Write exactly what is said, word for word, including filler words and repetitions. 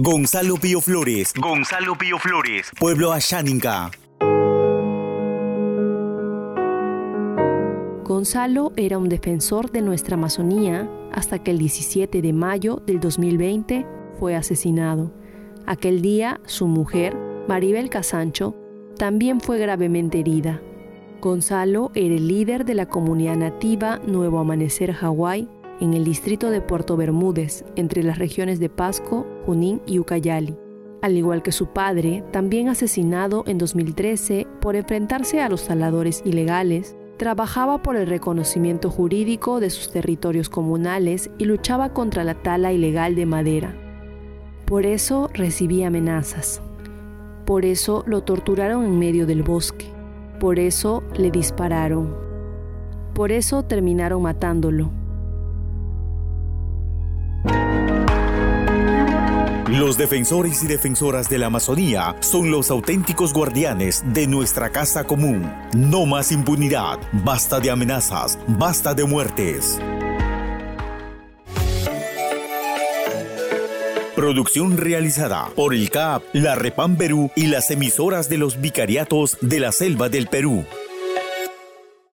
Gonzalo Pío Flores. Gonzalo Pío Flores. Pueblo Ashaninka. Gonzalo era un defensor de nuestra Amazonía hasta que el diecisiete de mayo del dos mil veinte fue asesinado. Aquel día, su mujer, Maribel Casancho, también fue gravemente herida. Gonzalo era el líder de la comunidad nativa Nuevo Amanecer Hawái en el distrito de Puerto Bermúdez, entre las regiones de Pasco, Junín y Ucayali. Al igual que su padre, también asesinado en dos mil trece por enfrentarse a los taladores ilegales, trabajaba por el reconocimiento jurídico de sus territorios comunales y luchaba contra la tala ilegal de madera. Por eso recibía amenazas. Por eso lo torturaron en medio del bosque. Por eso le dispararon. Por eso terminaron matándolo. Los defensores y defensoras de la Amazonía son los auténticos guardianes de nuestra casa común. No más impunidad. Basta de amenazas. Basta de muertes. Producción realizada por el C A P, la Repam Perú y las emisoras de los vicariatos de la Selva del Perú.